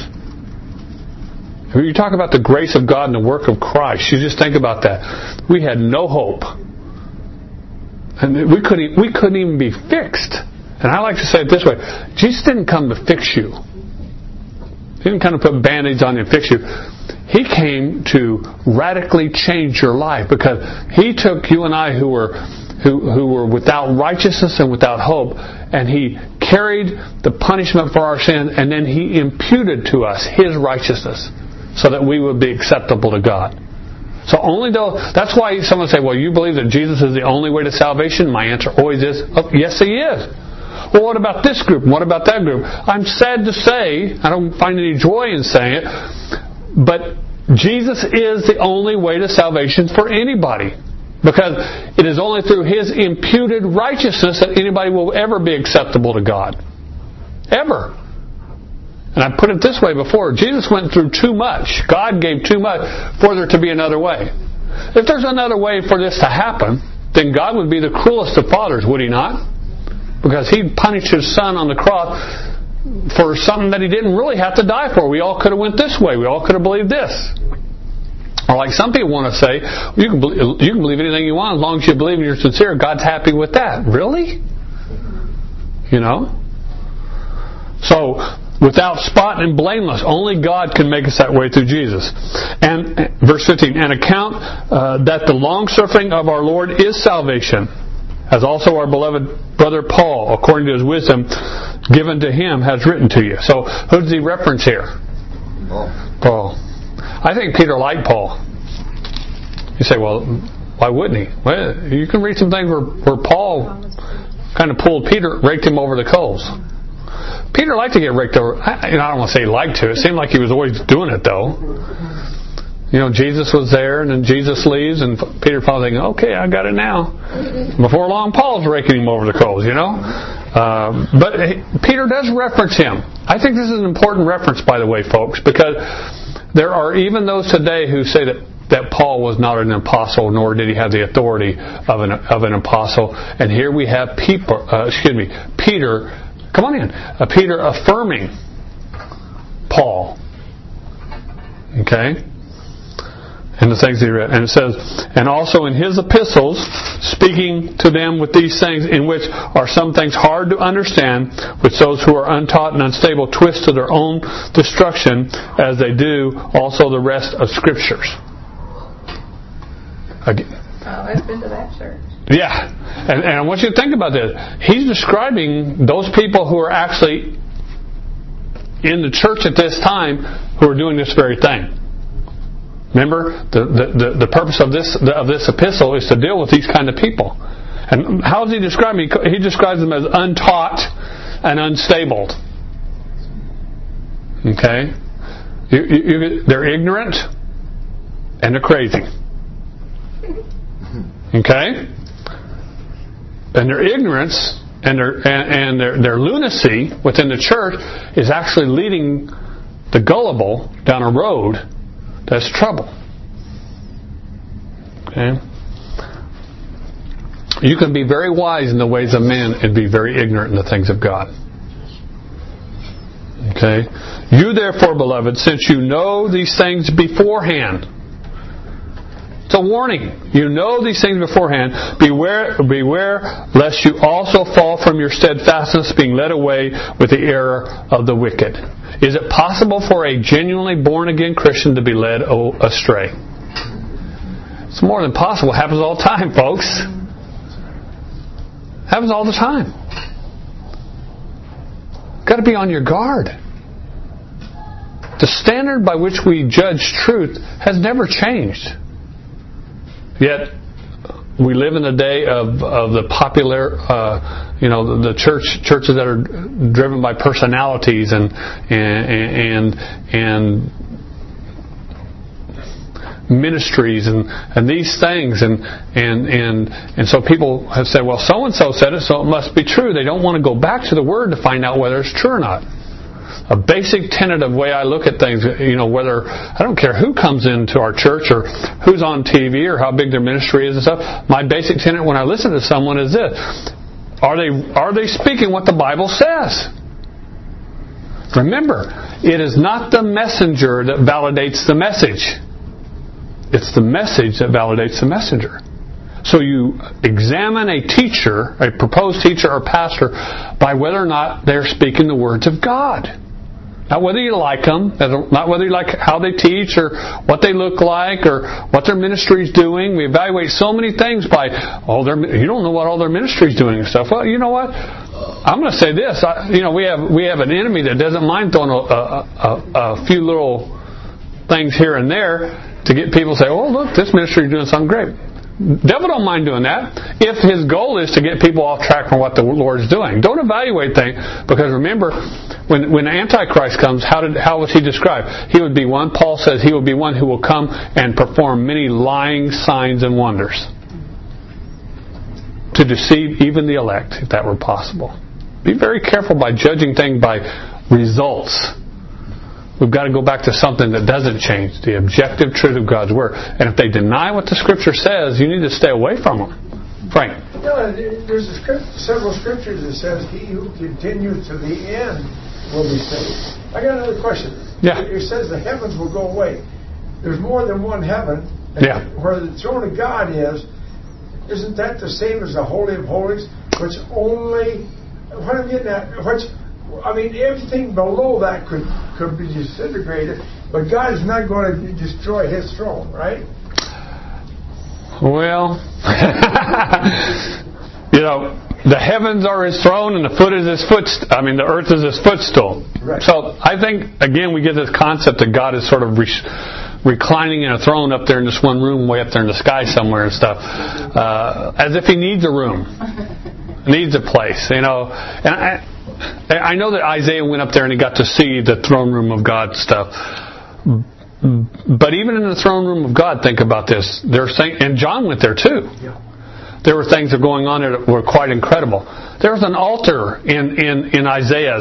When you talk about the grace of God and the work of Christ, you just think about that. We had no hope. And we couldn't even be fixed. And I like to say it this way. Jesus didn't come to fix you. He didn't come to put band-aids on you and fix you. He came to radically change your life, because He took you and I who were without righteousness and without hope, and He carried the punishment for our sin, and then He imputed to us His righteousness so that we would be acceptable to God. So that's why someone say, well, you believe that Jesus is the only way to salvation? My answer always is, oh, yes, He is. Well, what about this group? And what about that group? I'm sad to say, I don't find any joy in saying it, but Jesus is the only way to salvation for anybody. Because it is only through His imputed righteousness that anybody will ever be acceptable to God. Ever. And I put it this way before. Jesus went through too much. God gave too much for there to be another way. If there's another way for this to happen, then God would be the cruelest of fathers, would He not? Because He punished His Son on the cross for something that He didn't really have to die for. We all could have went this way. We all could have believed this. Or like some people want to say, you can believe anything you want as long as you believe and you're sincere. God's happy with that. Really? You know? So, without spot and blameless, only God can make us that way through Jesus. And verse 15, and account that the long-suffering of our Lord is salvation, as also our beloved brother Paul, according to his wisdom given to him, has written to you. So, who does he reference here? Paul. I think Peter liked Paul. You say, well, why wouldn't he? Well, you can read some things where Paul kind of pulled Peter, raked him over the coals. Peter liked to get raked over. I don't want to say he liked to. It seemed like he was always doing it, though. You know, Jesus was there, and then Jesus leaves, and Peter probably thinking, okay, I got it now. Before long, Paul's raking him over the coals, you know. But Peter does reference him. I think this is an important reference, by the way, folks, because there are even those today who say that Paul was not an apostle, nor did he have the authority of an apostle. And here we have Peter. Come on in. Peter affirming Paul. Okay? And the things he read. And it says, and also in his epistles, speaking to them with these things, in which are some things hard to understand, which those who are untaught and unstable twist to their own destruction, as they do also the rest of Scriptures. Again. Oh, I've been to that church. Yeah. And I want you to think about this. He's describing those people who are actually in the church at this time who are doing this very thing. Remember, the purpose of this epistle is to deal with these kind of people. And how does he describe them? He describes them as untaught and unstable. Okay? They're ignorant and they're crazy. Okay? And their ignorance and their lunacy within the church is actually leading the gullible down a road that's trouble. Okay? You can be very wise in the ways of men and be very ignorant in the things of God. Okay? You therefore, beloved, since you know these things beforehand. It's a warning. You know these things beforehand. Beware lest you also fall from your steadfastness, being led away with the error of the wicked. Is it possible for a genuinely born-again Christian to be led astray? It's more than possible. It happens all the time, folks. It happens all the time. Got to be on your guard. The standard by which we judge truth has never changed. Yet we live in the day of the popular, the churches that are driven by personalities and ministries and these things and so people have said, well, so and so said it, so it must be true. They don't want to go back to the Word to find out whether it's true or not. A basic tenet of the way I look at things, whether, I don't care who comes into our church or who's on TV or how big their ministry is and stuff, my basic tenet when I listen to someone is this: are they speaking what the Bible says? Remember, it is not the messenger that validates the message. It's the message that validates the messenger. So you examine a teacher, a proposed teacher or pastor, by whether or not they're speaking the words of God. Not whether you like them, not whether you like how they teach or what they look like or what their ministry is doing. We evaluate so many things by, you don't know what all their ministry is doing and stuff. Well, you know what? I'm going to say this. We have an enemy that doesn't mind throwing a few little things here and there to get people to say, oh, look, this ministry is doing something great. Devil don't mind doing that if his goal is to get people off track from what the Lord's doing. Don't evaluate things, because remember, when Antichrist comes, how was he described? He would be one, Paul says, he will be one who will come and perform many lying signs and wonders to deceive even the elect, if that were possible. Be very careful by judging things by results. We've got to go back to something that doesn't change, the objective truth of God's Word. And if they deny what the Scripture says, you need to stay away from them. Frank? There's several Scriptures that says, he who continues to the end will be saved. I got another question. Yeah. It says the heavens will go away. There's more than one heaven. Yeah. Where the throne of God is, isn't that the same as the Holy of Holies? Which only, what I'm getting at, everything below that could be disintegrated, but God is not going to destroy His throne, right? Well, the heavens are His throne, and the earth is His footstool. Right. So I think again we get this concept that God is sort of reclining in a throne up there in this one room, way up there in the sky somewhere and stuff, as if He needs a room, needs a place, And I know that Isaiah went up there and he got to see the throne room of God stuff. But even in the throne room of God, think about this. And John went there too. Yeah. There were things that were going on there that were quite incredible. There was an altar in Isaiah's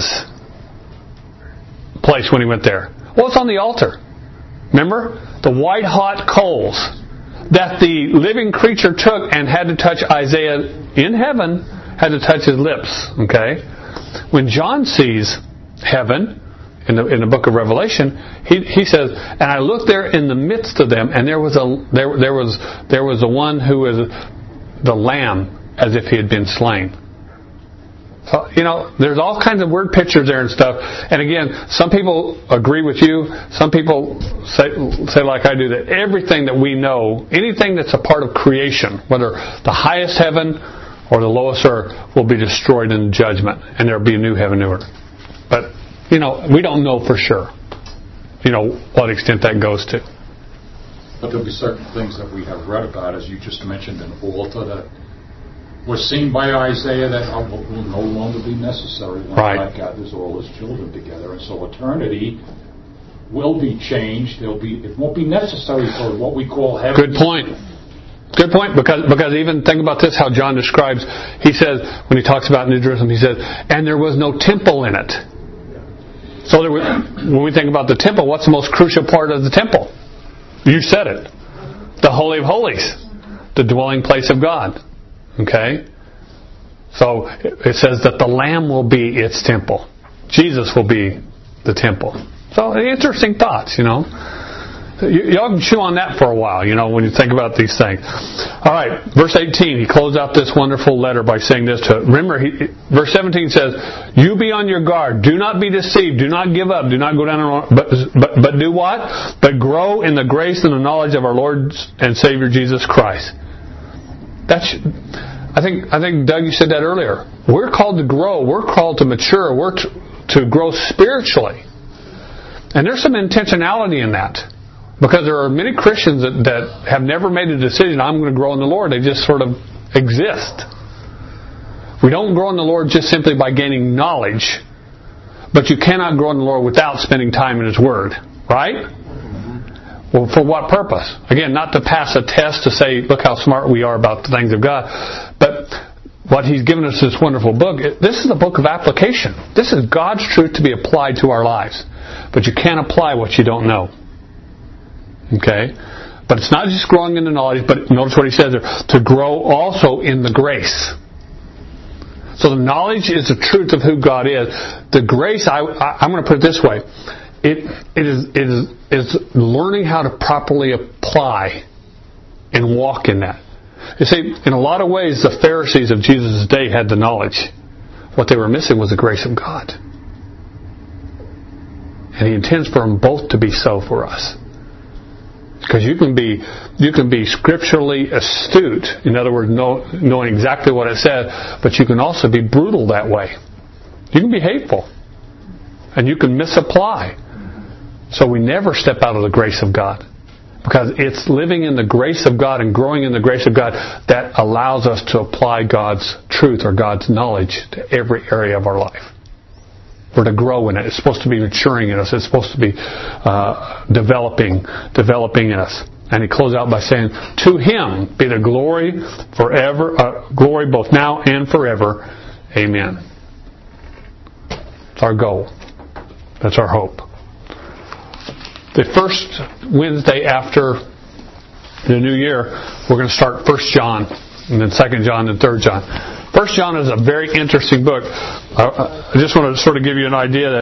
place when he went there. What's on the altar? Remember? The white hot coals that the living creature took and had to touch Isaiah in heaven, had to touch his lips. Okay? When John sees heaven in the book of Revelation, he says, and I looked there in the midst of them, and there was a one who was the Lamb, as if he had been slain. So, there's all kinds of word pictures there and stuff. And again, some people agree with you. Some people say like I do, that everything that we know, anything that's a part of creation, whether the highest heaven or the lowest earth, will be destroyed in judgment, and there will be a new heaven, new earth. But, we don't know for sure, what extent that goes to. But there'll be certain things that we have read about, as you just mentioned, an altar that was seen by Isaiah that will no longer be necessary when God gathers all His children together. And so eternity will be changed. It won't be necessary for what we call heaven. Good point. Good point, because even think about this, how John describes, he says, when he talks about New Jerusalem, he says, and there was no temple in it. So when we think about the temple, what's the most crucial part of the temple? You said it. The Holy of Holies. The dwelling place of God. Okay? So it says that the Lamb will be its temple. Jesus will be the temple. So interesting thoughts, Y'all can chew on that for a while, when you think about these things. All right, verse 18, he closed out this wonderful letter by saying this to it. Remember, verse 17 says, "You be on your guard. Do not be deceived. Do not give up. Do not go down the wrong. But do what? But grow in the grace and the knowledge of our Lord and Savior Jesus Christ." I think Doug, you said that earlier. We're called to grow. We're called to mature. We're to grow spiritually. And there's some intentionality in that. Because there are many Christians that have never made a decision, I'm going to grow in the Lord. They just sort of exist. We don't grow in the Lord just simply by gaining knowledge. But you cannot grow in the Lord without spending time in His Word. Right? Well, for what purpose? Again, not to pass a test to say, look how smart we are about the things of God. But what He's given us this wonderful book, this is a book of application. This is God's truth to be applied to our lives. But you can't apply what you don't know. Okay? But it's not just growing in the knowledge, but notice what he says there, to grow also in the grace. So the knowledge is the truth of who God is. The grace, I'm going to put it this way, it is learning how to properly apply and walk in that. You see, in a lot of ways, the Pharisees of Jesus' day had the knowledge. What they were missing was the grace of God. And He intends for them both to be so for us. Because you can be scripturally astute, in other words, knowing exactly what it says, but you can also be brutal that way. You can be hateful. And you can misapply. So we never step out of the grace of God. Because it's living in the grace of God and growing in the grace of God that allows us to apply God's truth or God's knowledge to every area of our life. We're to grow in it. It's supposed to be maturing in us. It's supposed to be developing in us. And he closed out by saying, "To Him be the glory forever, glory both now and forever. Amen." It's our goal. That's our hope. The first Wednesday after the new year, we're going to start 1 John, and then 2 John, and 3 John. 1 John is a very interesting book. I just want to sort of give you an idea that